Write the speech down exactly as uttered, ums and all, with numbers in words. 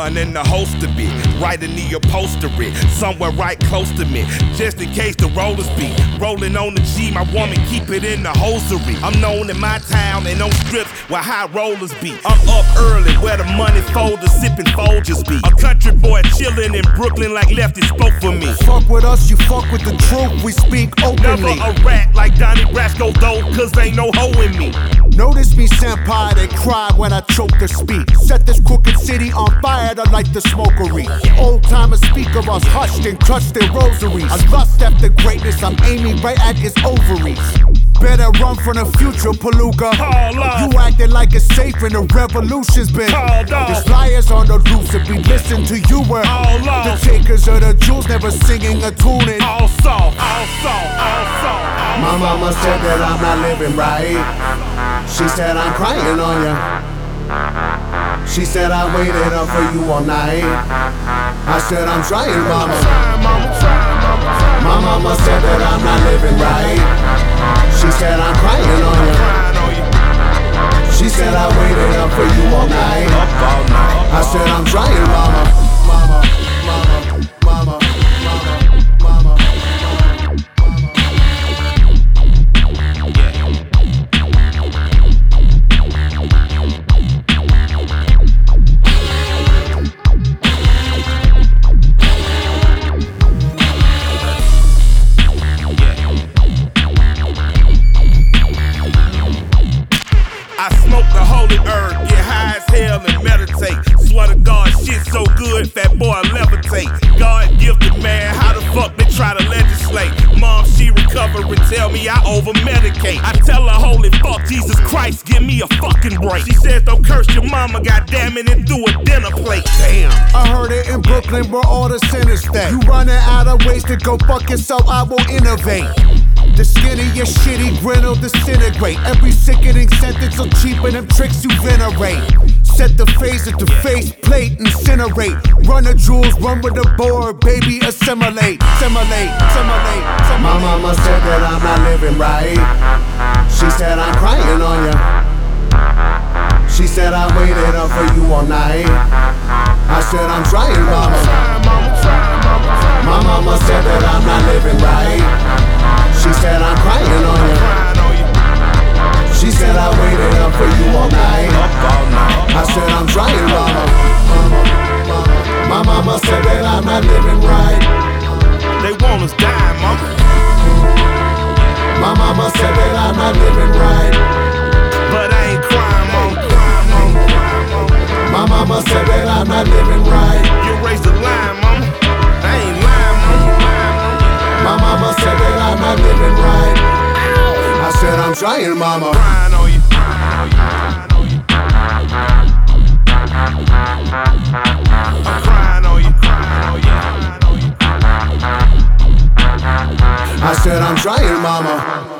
gun and the holster bit, right in the upholstery, somewhere right close to me, just in case the rollers be rolling on the G. My woman keep it in the hosiery. I'm known in my town and on strips where high rollers be. I'm up early where the money folders sipping Folgers be. A country boy chillin' in Brooklyn like Lefty spoke for me. Fuck with us, you fuck with the truth, we speak openly. Never a rat like Donnie Brasco though, cause ain't no hoe in me. Notice me, senpai, they cry when I choke to speak. Set this crooked city on fire to light the smokery. Old timers speak of us hushed and crushed their rosaries. I lust after greatness, I'm aiming right at his ovaries. Better run from the future, Palooka. You acting like it's safe and the revolution's been. There's liars on the loose if we listen to you. We're the takers of the jewels, never singing a tune in. All soft, all soft, all soft. My mama said that I'm not living right. She said I'm crying on ya. She said I waited up for you all night. I said I'm trying, mama. My mama said that I'm not living right. She said I'm crying on ya. She said I waited up for you all night. I said I'm trying, mama. Mama, mama, mama. I smoke the holy herb, get high as hell and meditate. Swear to God, shit so good, fat boy levitate. God gifted man, how the fuck they try to legislate? Mom, she recover and tell me I over medicate. I tell her, holy fuck, Jesus Christ, give me a fucking break. She says don't curse your mama, goddamn it, and do a dinner plate. Damn. I heard it in Brooklyn where all the sinners stay. You running out of ways to go fuck yourself, I will innovate. The skin of your shitty grin will disintegrate. Every sickening sentence will cheapen them tricks you venerate. Set the phase at the face plate, incinerate. Run the jewels, run with the board, baby, assimilate. Assimilate, assimilate, assimilate. My mama said that I'm not living right. She said I'm crying on ya. She said I waited up for you all night. I said I'm trying, mama. My mama said that I'm not living right. She said I'm crying on ya. She said I waited up for you all night. I said I'm trying, mama. My mama said that I'm not living right. They want us dying, mama. My mama said that I'm not living right. But I ain't crying, mama. My mama said that I'm not living right. You raised the line, mama. I ain't lying, mama. My mama said that I'm not living right. I said I'm trying, mama. Crying on you. I'm crying on you. I said I'm trying, mama.